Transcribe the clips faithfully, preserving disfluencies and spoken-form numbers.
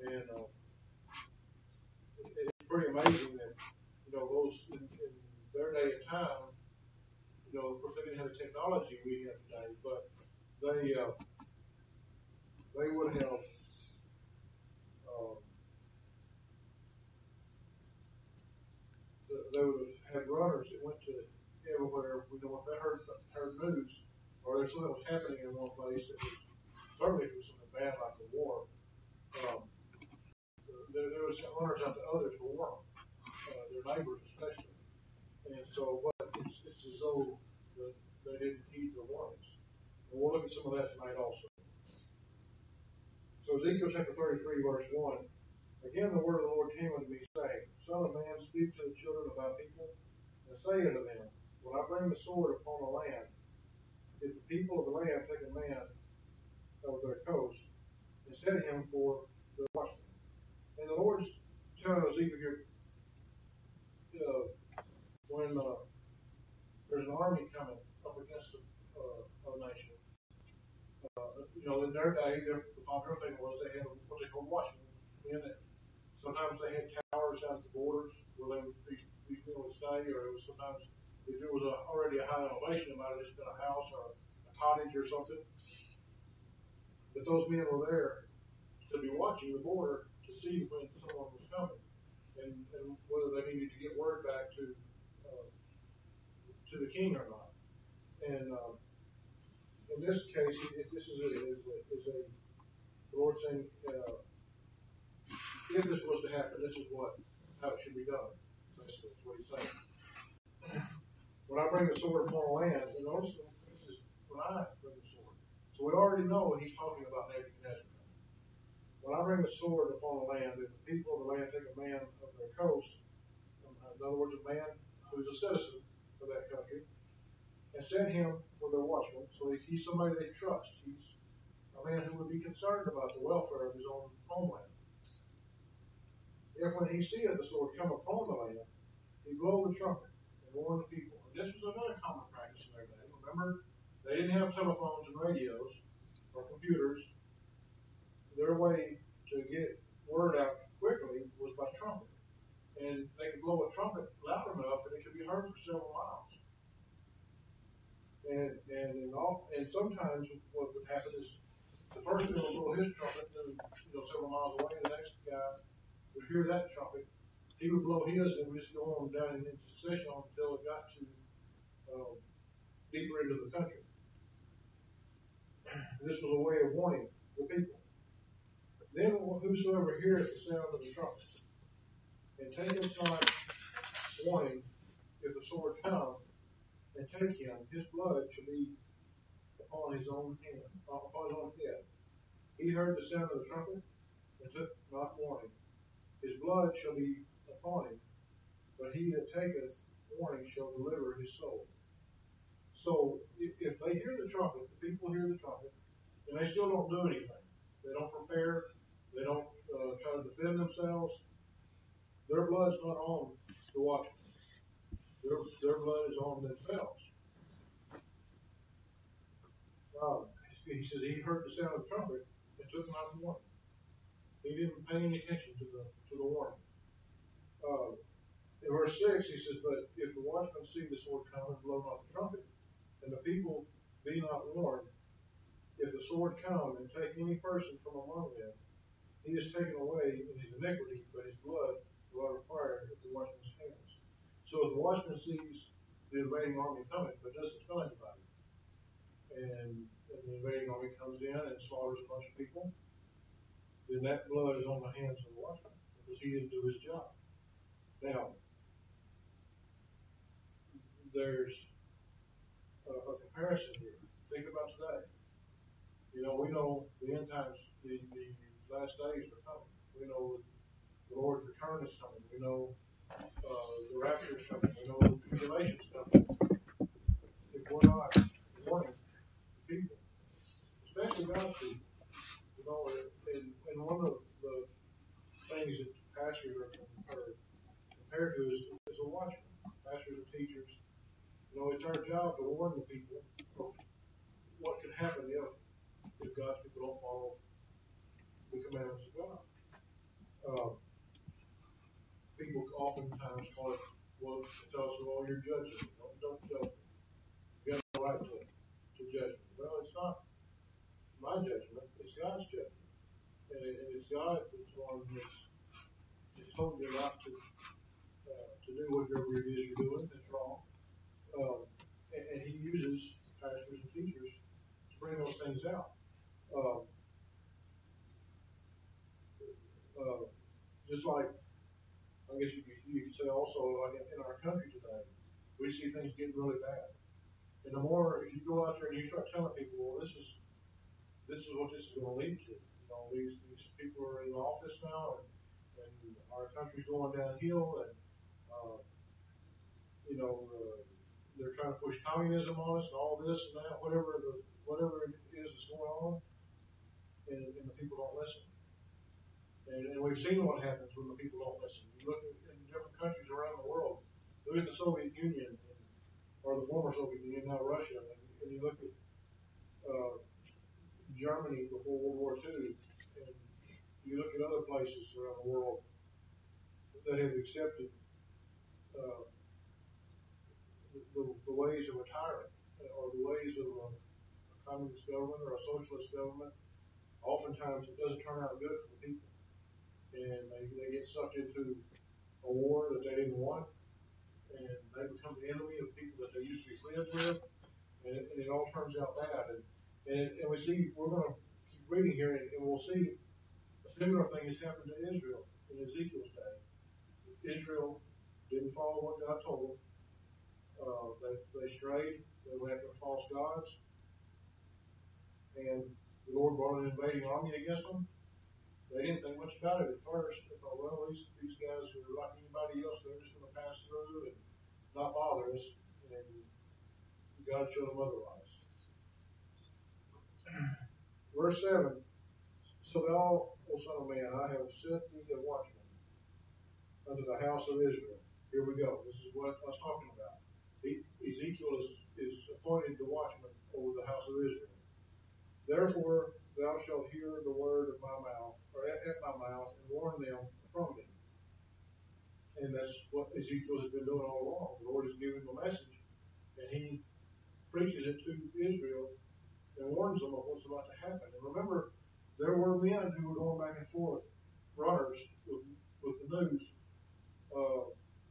And uh, it, it's pretty amazing that, you know, those in, in their day and time, you know, of course they didn't have the technology we have today, but they uh, they would have um, they would have had runners that went to everywhere. You know, if they heard heard news or there's something that was happening in one place, that was, certainly if it was something bad like the war, um, there, there was runners out to others to warn them, uh, their neighbors especially. And so, what it's, it's as though the, they didn't heed the warnings. And we'll look at some of that tonight also. So Ezekiel chapter thirty-three, verse one. Again, the word of the Lord came unto me, saying, Son of man, speak to the children of thy people, and say unto them, When I bring the sword upon the land, if the people of the land take a man of their coast, and set him for the watchman. And the Lord's telling Ezekiel here, uh, when uh, there's an army coming up against a, uh, a nation, uh, you know, in their day, their, the popular thing was they had what they called watchmen in it. Sometimes they had towers out at the borders where they would these, these men would stay, or it was sometimes if it was a, already a high elevation, it might have just been a house or a, a cottage or something. But those men were there to be watching the border to see when someone was coming, and, and whether they needed to get word back to uh, to the king or not. And um, in this case, if this is a, is a, is a the Lord saying, uh, if this was to happen, this is what how it should be done. Basically, that's what he's saying. When I bring the sword upon the land, and notice this is when I bring the sword. So we already know he's talking about Nebuchadnezzar. When I bring the sword upon the land, if the people of the land take a man of their coast, in other words, a man who is a citizen of that country, and set him for their watchman, so he's somebody they trust. He's a man who would be concerned about the welfare of his own homeland. If when he seeth the sword come upon the land, he blow the trumpet and warn the people. And this was another common practice in their day. Remember, they didn't have telephones and radios or computers. Their way to get word out quickly was by trumpet. And they could blow a trumpet loud enough that it could be heard for several miles. And and in all, and sometimes what would happen is the first one would blow his trumpet, and you know several miles away, the next guy would hear that trumpet. He would blow his, and it would just go on down in succession until it got to um, deeper into the country. And this was a way of warning the people. Then whosoever heareth the sound of the trumpet, and taketh not warning, if the sword come and take him, his blood shall be upon his own hand, upon his own head. He heard the sound of the trumpet and took not warning. His blood shall be upon him, but he that taketh warning shall deliver his soul. So if, if they hear the trumpet, the people hear the trumpet, and they still don't do anything. They don't prepare. They don't uh, try to defend themselves. Their blood's not on the watchman. Their, their blood is on themselves. Um, he says he heard the sound of the trumpet and took not the warning. He didn't pay any attention to the to the warning. Uh, in verse six, he says, But if the watchman see the sword come and blow not the trumpet, and the people be not warned, if the sword come and take any person from among them, he is taken away in his iniquity, but his blood will require at the watchman's hands. So if the watchman sees the invading army coming, but doesn't tell anybody, and, and the invading army comes in and slaughters a bunch of people, then that blood is on the hands of the watchman because he didn't do his job. Now, there's a, a comparison here. Think about today. You know, we know the end times, the, the last days are coming. We know the Lord's return is coming. We know uh, the rapture is coming. We know the tribulation is coming. If we're not warning the people, especially God's people, you know, and, and one of the things that pastors are, are compared to is, is a watchman. Pastors and teachers, you know, it's our job to warn the people of what can happen if, if God's people don't follow the commandments of God. Uh, people oftentimes call it, well, tell us, well, you're judging me. Don't, don't judge me. You have the right to, to judge me. Well, it's not my judgment, it's God's judgment. And, it, and it's God that's the one that's, that's told you not to uh, to do whatever it is you're doing that's wrong. Um, and, and He uses pastors and teachers to bring those things out. Um, uh, just like, I guess you could, you could say also, like in, in our country today, we see things getting really bad. And the more, if you go out there and you start telling people, well, this is this is what this is going to lead to. You know, these these people are in office now, and, and our country's going downhill, and uh, you know, uh, they're trying to push communism on us, and all this and that, whatever the whatever it is that's going on, and, and the people don't listen. And, and we've seen what happens when the people don't listen. You look at in different countries around the world. Look at the Soviet Union, and, or the former Soviet Union, now Russia, and, and you look at uh, Germany before World War Two, and you look at other places around the world that have accepted uh, the, the, the ways of a tyrant or the ways of a, a communist government or a socialist government. Oftentimes, it doesn't turn out good for the people, and they, they get sucked into a war that they didn't want, and they become the enemy of the people that they used to be friends with, and it, and it all turns out bad. And, and, and we see, we're going to keep reading here, and, and we'll see a similar thing has happened to Israel in Ezekiel's day. Israel didn't follow what God told them. Uh, they, they strayed. They went after false gods. And the Lord brought an invading army against them. They didn't think much about it at first. They thought, well, these, these guys are like anybody else. They're just going to pass through and not bother us. And God showed them otherwise. Verse seven. So thou, O son of man, I have set thee a watchman unto the house of Israel. Here we go. This is what I was talking about. Ezekiel is, is appointed the watchman over the house of Israel. Therefore thou shalt hear the word of my mouth, or at, at my mouth, and warn them from me. And that's what Ezekiel has been doing all along. The Lord is giving him a message, and he preaches it to Israel and warns them of what's about to happen. And remember, there were men who were going back and forth, runners with, with the news uh,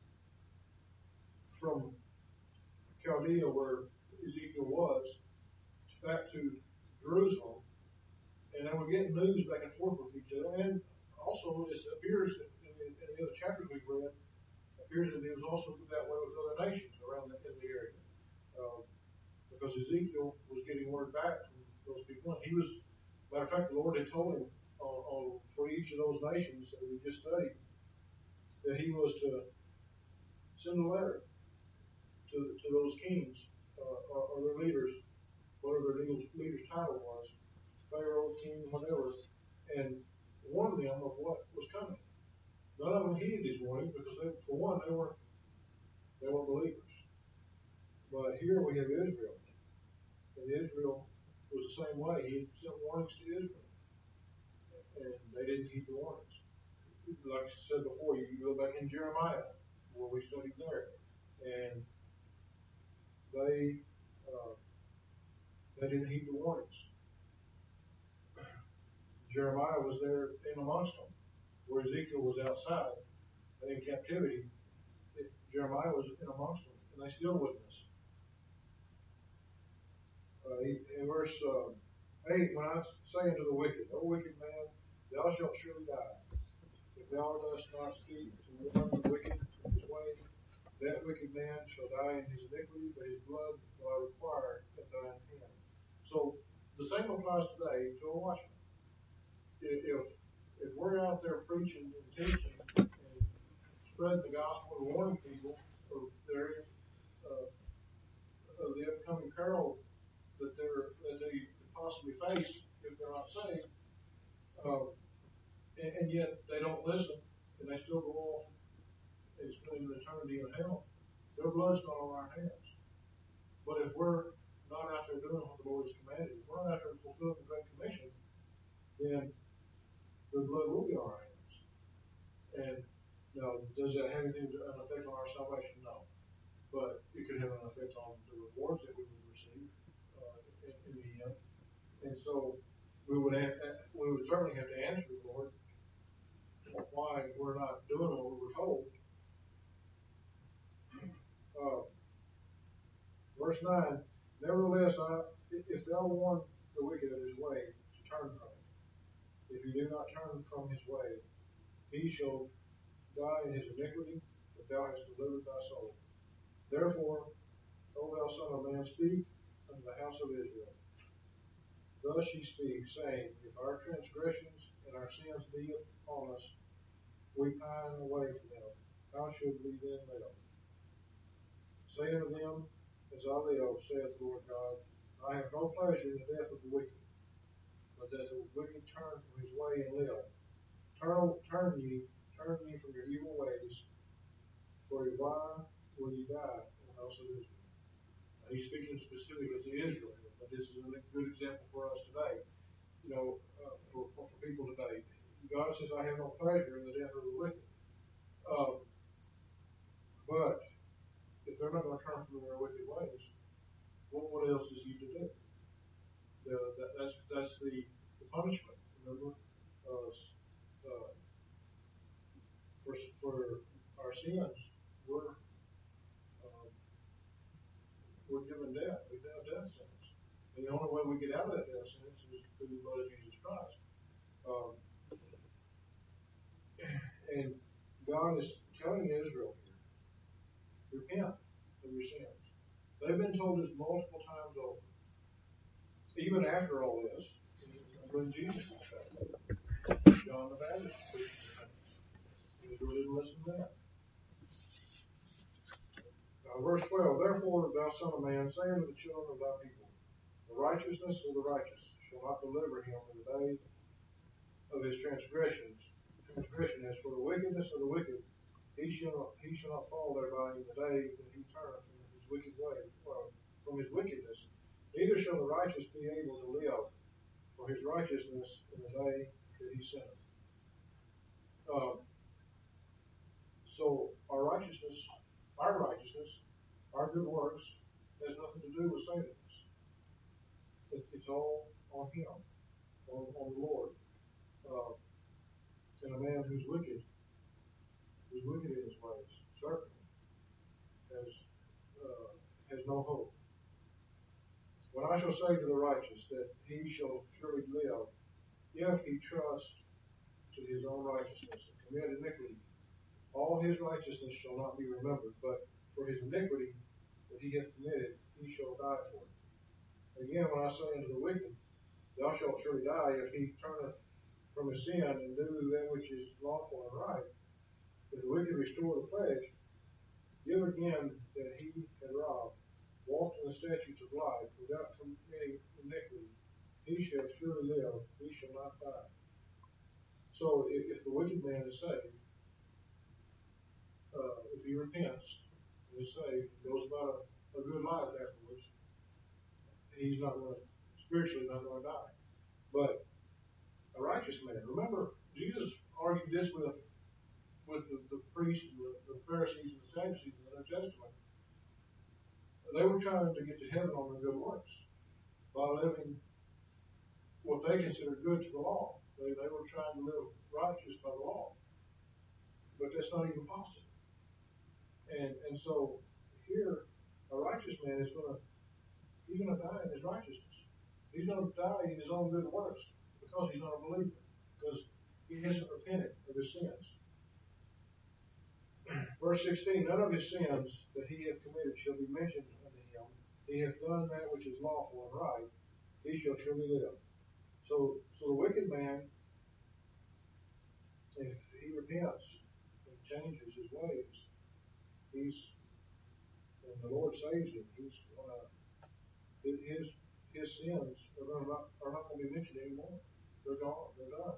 from Chaldea, where Ezekiel was, back to Jerusalem, and they were getting news back and forth with each other. And also, it appears in the, in the other chapters we've read, it appears that it was also that way with other nations around the, in the area, uh, because Ezekiel was getting word back from those people. And he was, matter of fact, the Lord had told him on, on for each of those nations that we just studied that he was to send a letter to to those kings uh, or, or their leaders, whatever their leaders, leader's title was, Pharaoh, king, whatever, and warn them of what was coming. None of them heeded his warning because, they, for one, they weren't they weren't believers. But here we have Israel, and Israel was the same way. He sent warnings to Israel, and they didn't heed the warnings. Like I said before, you can go back in Jeremiah, where we studied there, and they uh, they didn't heed the warnings. Jeremiah was there in amongst them, where Ezekiel was outside in captivity. It, Jeremiah was in amongst them, and they still wouldn't listen. Uh, in verse uh, eight, when I say unto the wicked, O wicked man, thou shalt surely die. If thou dost not speak to warn the wicked in his way, that wicked man shall die in his iniquity, but his blood will I require at thine hand. So the same applies today to a watchman. If if we're out there preaching and teaching and spreading the gospel and warning people of their uh, of the upcoming peril that they're that they could possibly face if they're not saved, uh, and, and yet they don't listen and they still go off and spend an eternity in hell, their blood's not on our hands. But if we're not out there doing what the Lord has commanded, if we're not out there fulfilling the Great Commission, then their blood will be on our hands. And you know, does that have anything to, an effect on our salvation? No. But it could have an effect on the rewards that we would receive uh, in, in the end. And so we would have, we would certainly have to answer the Lord why we're not doing what we were told. Uh, verse nine, nevertheless, I, if thou warn the wicked of his way, to turn from it. If he do not turn from his way, he shall die in his iniquity, but thou hast delivered thy soul. Therefore, O thou son of man, speak unto the house of Israel. Thus ye speak, saying, if our transgressions and our sins be upon us, we pine away from them. How should we then live? Say unto them, as I live, saith the Lord God, I have no pleasure in the death of the wicked, but that the wicked turn from his way and live. Turn, turn ye, turn ye from your evil ways, for why will ye die, O house of Israel? Now, he's speaking specifically to Israel, but this is a good example for us today. You know, uh, for, for people today. God says, I have no pleasure in the death of the wicked. Um, but if they're not going to turn from their wicked ways, what, what else is he to do? The, that, that's that's the, the punishment. Remember, uh, uh, for for our sins, we're um, we're given death. We have death sentence, and the only way we get out of that death sentence is through the blood of Jesus Christ. Um, and God is telling Israel here, repent of your sins. They've been told this multiple times over. Even after all this, when Jesus is back, John the Baptist preached to Israel didn't listen to that. Uh, verse twelve, therefore, thou son of man, say unto the children of thy people, the righteousness of the righteous shall not deliver him in the day of his transgressions. Transgression as for the wickedness of the wicked, he shall he shall not fall thereby in the day that he turneth from his wicked way, well, from his wickedness. Neither shall the righteous be able to live for his righteousness in the day that he sinneth. Um, so our righteousness, our righteousness, our good works, has nothing to do with saving us. It, it's all on Him, on, on the Lord. Uh, and a man who's wicked, who's wicked in his ways, certainly has uh, has no hope. When I shall say to the righteous that he shall surely live, if he trust to his own righteousness and commit iniquity, all his righteousness shall not be remembered, but for his iniquity that he hath committed, he shall die for it. Again, when I say unto the wicked, thou shalt surely die, if he turneth from his sin and do that which is lawful and right, if the wicked restore the pledge, give again that he had robbed, walked in the statutes of life, without committing iniquity, he shall surely live, he shall not die. So if, if the wicked man is saved, uh, if he repents and is saved, goes about a, a good life afterwards, he's not going to, spiritually not going to die. But a righteous man, remember, Jesus argued this with with the, the priests and the, the Pharisees and the Sadducees in the New Testament. They were trying to get to heaven on their good works by living what they considered good to the law. They, they were trying to live righteous by the law. But that's not even possible. And and so here, a righteous man is going to, he's going to die in his righteousness. He's going to die in his own good works because he's not a believer. Because he hasn't repented of his sins. Verse sixteen, none of his sins that he hath committed shall be mentioned unto him. He hath done that which is lawful and right. He shall surely live. So, so the wicked man, if he repents and changes his ways, he's, and the Lord saves him, he's gonna, his his sins are gonna not are not going to be mentioned anymore. They're gone. They're done.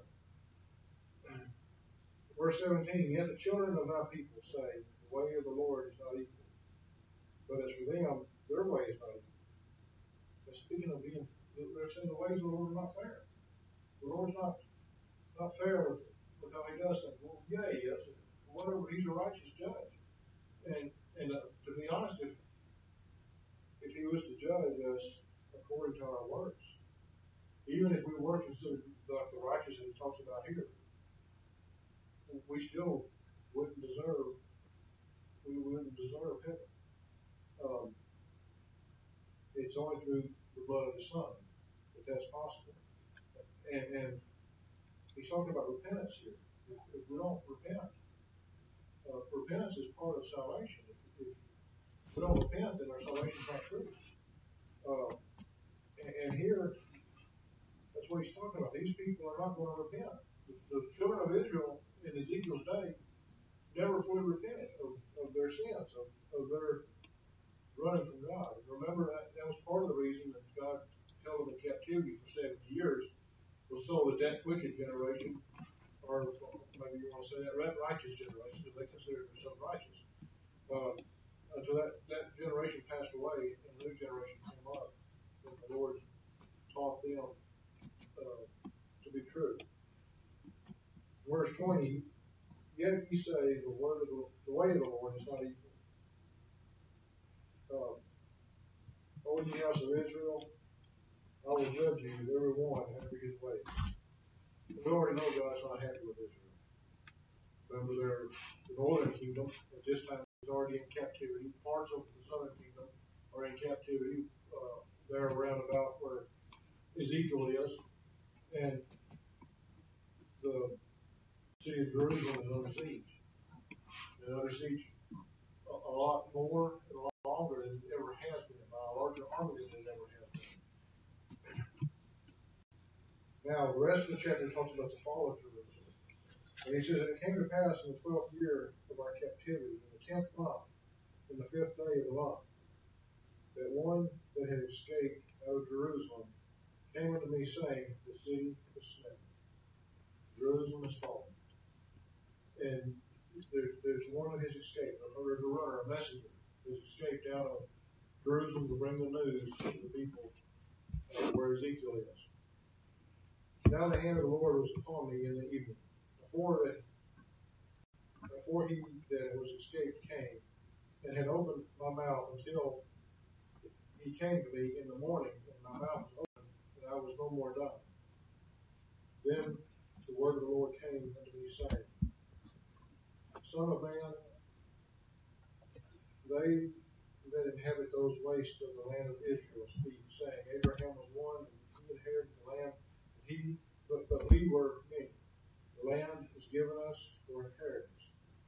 Verse seventeen, yet the children of thy people say, the way of the Lord is not equal. But as for them, their way is not equal. But speaking of being, they're saying the ways of the Lord are not fair. The Lord's not not fair with, with how he does things. Well, yeah, he is. Whatever, he's a righteous judge. And and uh, to be honest, if if he was to judge us according to our works, even if we were considered like the righteous that he talks about here, we still wouldn't deserve we wouldn't deserve heaven. Um, it's only through the blood of his son that that's possible. And, and he's talking about repentance here. If, if we don't repent, uh, repentance is part of salvation. If, if we don't repent, then our salvation is not true. Uh, and, and here, that's what he's talking about. These people are not going to repent. The, the children of Israel in Ezekiel's day never fully repented of, of their sins, of, of their running from God. Remember, that, that was part of the reason that God held them in captivity for seventy years, was so that that wicked generation, or maybe you want to say that righteous generation, because they considered themselves righteous, uh, until that, that generation passed away and a new generation came up, and the Lord taught them uh, to be true. Verse twenty, yet you say the word of the, the way of the Lord is not equal. Uh, O ye house of Israel, I will judge you, every one after his way. We already know God's not happy with Israel. Remember, they're the northern kingdom at this time is already in captivity. Parts of the southern kingdom are in captivity. Uh, they're around about where Ezekiel is, and the city of Jerusalem is under siege. And under siege a, a lot more and a lot longer than it ever has been, by a larger army than it ever has been. Now, the rest of the chapter talks about the fall of Jerusalem. And he says, and it came to pass in the twelfth year of our captivity, in the tenth month, in the fifth day of the month, that one that had escaped out of Jerusalem came unto me, saying, the city is smitten. Jerusalem is fallen. And there, there's one that has escaped, or there's a runner, a messenger, has escaped out of Jerusalem to bring the news to the people uh, where Ezekiel is. Now the hand of the Lord was upon me in the evening, before that, before he that was escaped came, and had opened my mouth until he came to me in the morning, and my mouth was open, and I was no more dumb. Then the word of the Lord came unto me, saying, Son of man, they that inhabit those wastes of the land of Israel speak, saying, Abraham was one, and he inherited the land, and he, but, but we were many. The land is given us for inheritance.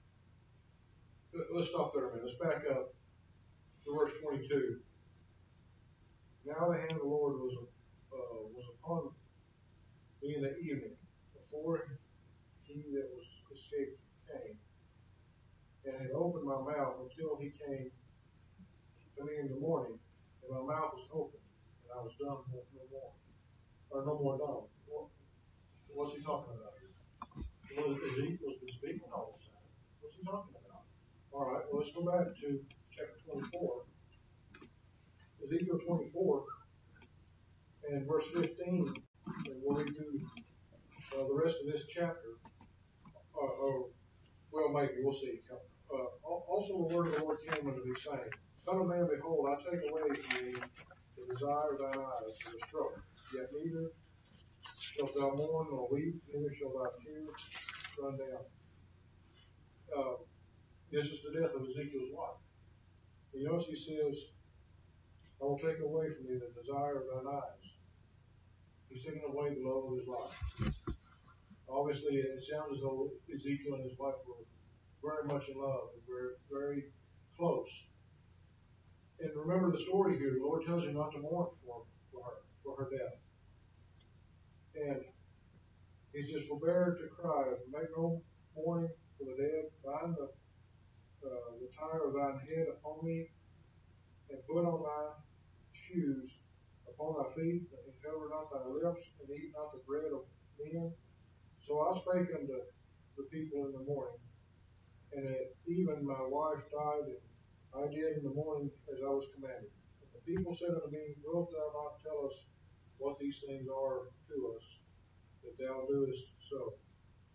Let's stop there a minute. Let's back up to verse twenty-two. Now the hand of the Lord was uh, was upon me in the evening, before he that was escaped came, and had opened my mouth until he came to me in the morning, and my mouth was open, and I was dumb no more, or no more dumb. What, what's he talking about here? Well, Ezekiel's been speaking all this time. What's he talking about? All right, well, let's go back to chapter twenty-four. Ezekiel twenty-four and verse fifteen, and we'll read through uh, the rest of this chapter. Uh, or, well, maybe, we'll see. Uh, also the word of the Lord came unto me, saying, Son of man, behold, I take away from thee the desire of thine eyes and the stroke. Yet neither shalt thou mourn nor weep, neither shall thy tears run down. Uh, this is the death of Ezekiel's wife. You notice he says, I will take away from thee the desire of thine eyes. He's taking away the love of his life. Obviously, it sounds as though Ezekiel and his wife were very much in love and very, very close. And remember the story here. The Lord tells him not to mourn for, for her, for her death. And he says, forbear to cry, make no mourning for the dead, bind the, uh, the tire of thine head upon thee, and put on thy shoes upon thy feet, and cover not thy lips, and eat not the bread of men. So I spake unto the people in the morning, and at even my wife died, and I did in the morning as I was commanded. And the people said unto me, wilt thou not tell us what these things are to us, that thou doest so?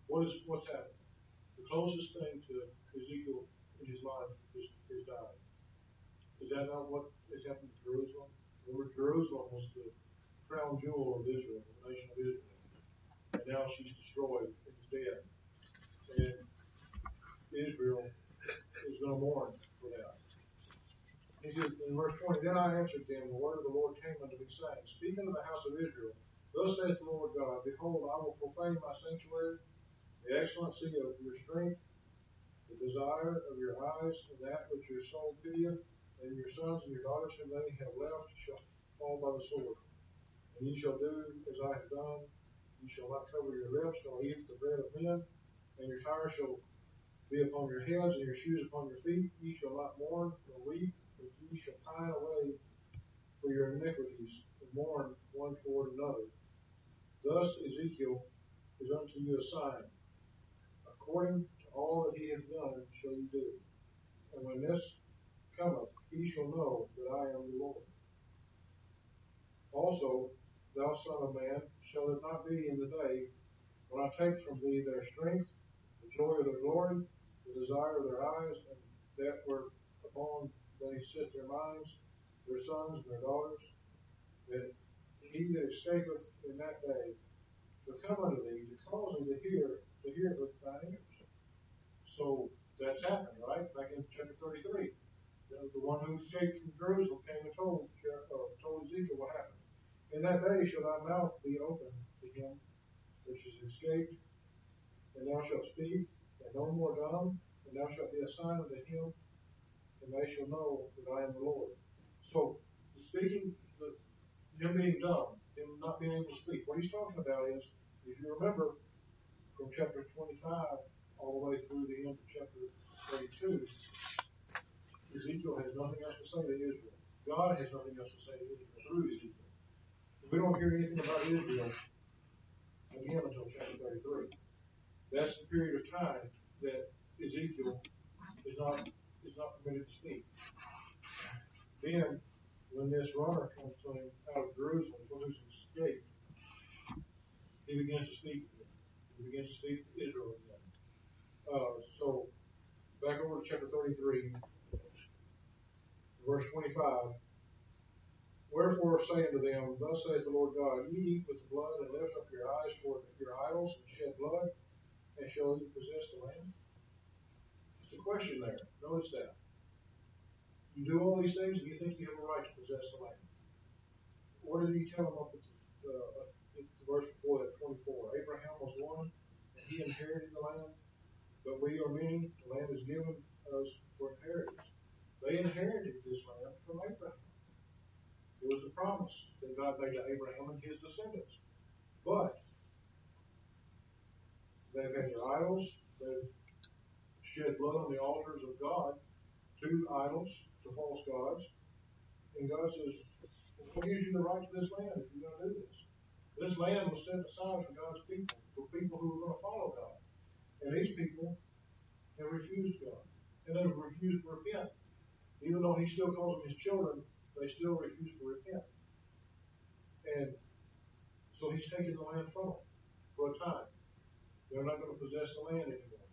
What is what's happened? The closest thing to Ezekiel in his life is, is dying. Is that not what has happened to Jerusalem? Remember, Jerusalem was the crown jewel of Israel, the nation of Israel. And now she's destroyed and is dead. And Israel is going to mourn for that. He says in verse twenty, Then I answered them, the word of the Lord came unto me, saying, Speak unto the house of Israel, Thus saith the Lord God, Behold, I will profane my sanctuary, the excellency of your strength, the desire of your eyes, and that which your soul pitieth, and your sons and your daughters whom they have left shall fall by the sword. And ye shall do as I have done. Ye shall not cover your lips, nor eat the bread of men, and your tire shall be upon your heads, and your shoes upon your feet. Ye shall not mourn nor weep, but ye shall pine away for your iniquities, and mourn one toward another. Thus Ezekiel is unto you a sign. According to all that he hath done shall ye do. And when this cometh, he shall know that I am the Lord. Also, thou son of man, shall it not be in the day when I take from thee their strength, the joy of their glory, the desire of their eyes, and that were upon they set their minds, their sons and their daughters, that he that escapeth in that day shall come unto thee to cause thee to hear, to hear it with thine ears. So that's happened, right? Back in chapter thirty-three. The, the one who escaped from Jerusalem came and told, uh, told Ezekiel what happened. In that day shall thy mouth be open to him which is escaped, and thou shalt speak, and no more dumb, and thou shalt be a sign unto him, and they shall know that I am the Lord. So, the speaking, the, him being dumb, him not being able to speak, what he's talking about is, if you remember, from chapter twenty-five all the way through the end of chapter thirty-two, Ezekiel has nothing else to say to Israel. God has nothing else to say to Israel through Ezekiel. We don't hear anything about Israel again until chapter thirty-three. That's the period of time that Ezekiel is not is not permitted to speak. Then, when this runner comes to him out of Jerusalem, one who's escaped, he begins to speak again. He begins to speak to Israel again. Uh, so, back over to chapter thirty-three, verse twenty-five. Wherefore say unto them, Thus saith the Lord God, Ye eat with the blood, and lift up your eyes toward your idols, and shed blood, and shall ye possess the land? There's a question there. Notice that. You do all these things, and you think you have a right to possess the land. What did he tell them up at the, uh, the verse before that, twenty-four? Abraham was one, and he inherited the land, but we are many. The land is given us for inheritance. They inherited this land from Abraham. It was a promise that God made to Abraham and his descendants. But they've had their idols. They've shed blood on the altars of God to idols, to false gods. And God says, what gives you the right to this land if you're going to do this? This land was set aside for God's people, for people who were going to follow God. And these people have refused God. And they've refused to repent. Even though he still calls them his children, they still refuse to repent. And so he's taken the land from them for a time. They're not going to possess the land anymore.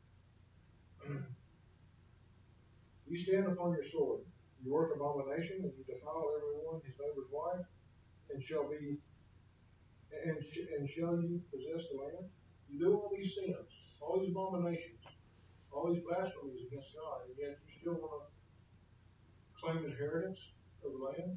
You stand upon your sword. You work abomination, and you defile every one his neighbor's wife, and shall be and, and shall you possess the land? You do all these sins, all these abominations, all these blasphemies against God, and yet you still want to claim inheritance of the land?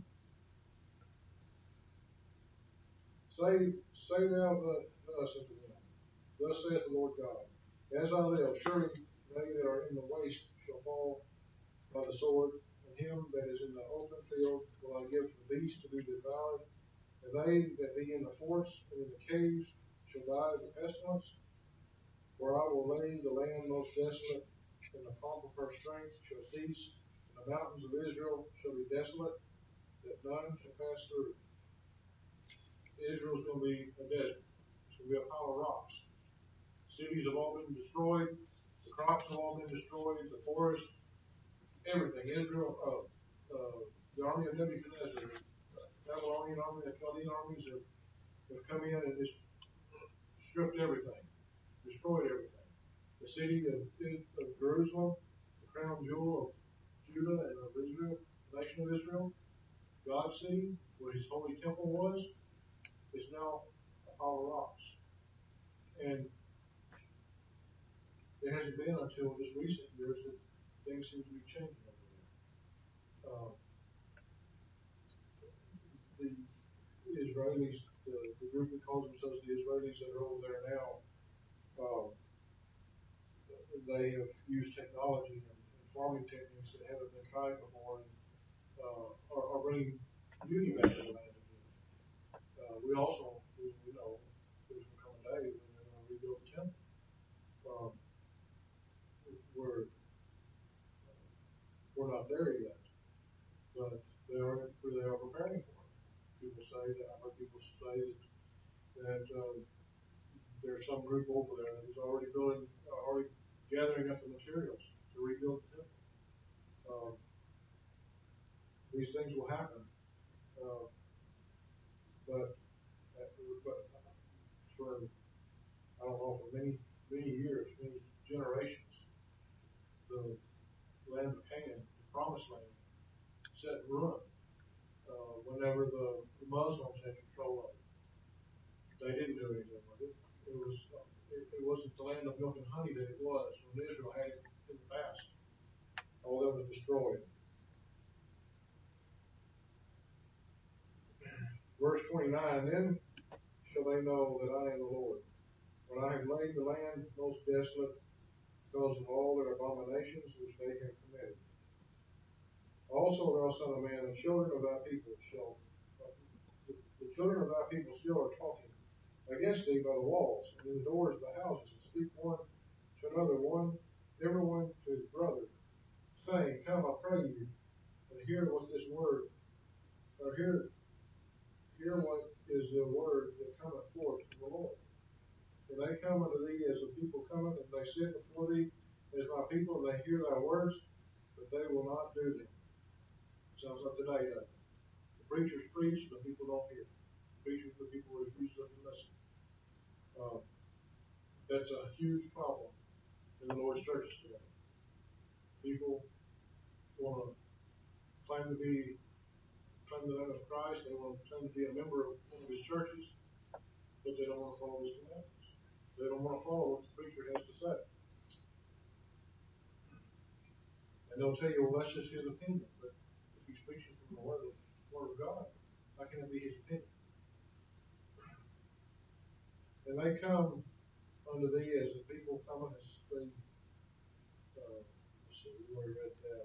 Say, say thou thus unto them, Thus saith the Lord God, As I live, surely they that are in the waste shall fall by the sword, and him that is in the open field will I give to the beast to be devoured, and they that be in the forest and in the caves shall die of the pestilence. For I will lay the land most desolate, and the pomp of her strength shall cease, and the mountains of Israel shall be desolate, that none shall pass through. Israel's going to be a desert. It's going to be a pile of rocks. Cities have all been destroyed. The crops have all been destroyed. The forest, everything. Israel, uh, uh, the army of Nebuchadnezzar, the Babylonian army, the Chaldean armies have, have come in and just stripped everything. destroyed everything. The city of, of Jerusalem, the crown jewel of Judah and of Israel, the nation of Israel, God's city, where his holy temple was, is now a pile of rocks. And it hasn't been until just recent years that things seem to be changing over there. Uh, the Israelis, the, the group that calls themselves the Israelis that are over there now, uh, they have used technology and, and farming techniques that haven't been tried before, and uh, are, are bringing beauty back to the land again. Uh, we also, we, we know there's going to come a day when they're going to rebuild the temple. Um, we're we're not there yet, but they are they are preparing for it. People say that I've heard people say that that um, there's some group over there that is already building, uh, already gathering up the materials to rebuild the temple. Um, these things will happen, uh, but uh, but for I don't know for many many years, many generations, the land of Canaan, the promised land, set and run. Uh, whenever the, the Muslims had control of it, they didn't do anything with it. It was it, it wasn't the land of milk and honey that it was when Israel had it in the past. All that was destroyed. Verse twenty-nine, then shall they know that I am the Lord, when I have laid the land most desolate because of all their abominations which they have committed. Also, thou son of man, the children of thy people shall, uh, the, the children of thy people still are talking against thee by the walls and in the doors of the houses, and speak one to another, one, everyone to his brother, saying, come, I pray you, and hear what this word, or hear, hear what is the word that cometh forth from the Lord. For they come unto thee as the people cometh, and they sit before thee as my people, and they hear thy words, but they will not do them. Sounds like today, doesn't it? The preachers preach, the people don't hear. The preachers, the people refuse to listen. Uh, that's a huge problem in the Lord's churches today. People want to claim to be, claim the name of Christ, they want to claim to be a member of one of his churches, but they don't want to follow his commandments. They don't want to follow what the preacher has to say. And they'll tell you, well, that's just his opinion. But if he's preaching from the word of, word of God, how can it be his opinion? And they come unto thee as the people cometh as they, uh, let's see, we already read that.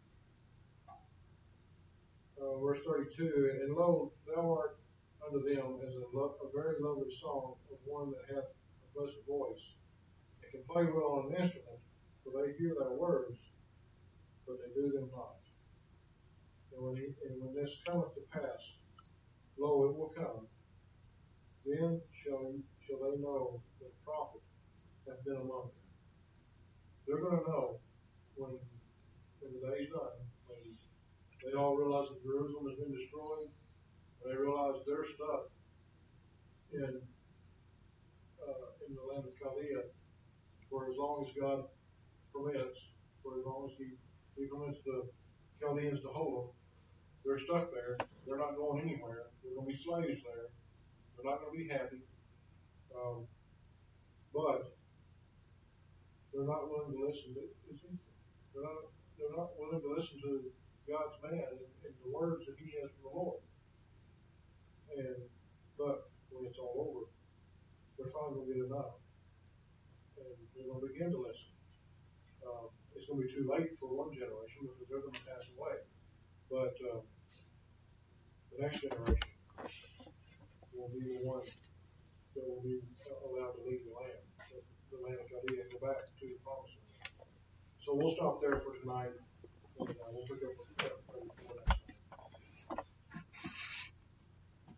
Uh, verse thirty-two, and lo, thou art unto them as a, lo- a very lovely song of one that hath a pleasant voice, and can play well on an instrument, for they hear thy words, but they do them not. And when, he, and when this cometh to pass, lo, it will come, then shall, shall they know that a prophet hath been among them. They're going to know when, when the day's done, when they all realize that Jerusalem has been destroyed, when they realize they're stuck in uh, in the land of Chaldea for as long as God permits, for as long as He, he permits the Chaldeans to hold them. They're stuck there. They're not going anywhere. They're going to be slaves there. They're not going to be happy. Um, but they're not willing to listen to Ezekiel. They're not, they're not willing to listen to God's man and, and the words that He has from the Lord. And but when it's all over, they're finally going to get enough, and they're going to begin to listen. Um, it's going to be too late for one generation because they're going to pass away. But um, the next generation will be the one that will be allowed to leave the land, the, the land of Chaldea, and go back to the promised land. So we'll stop there for tonight.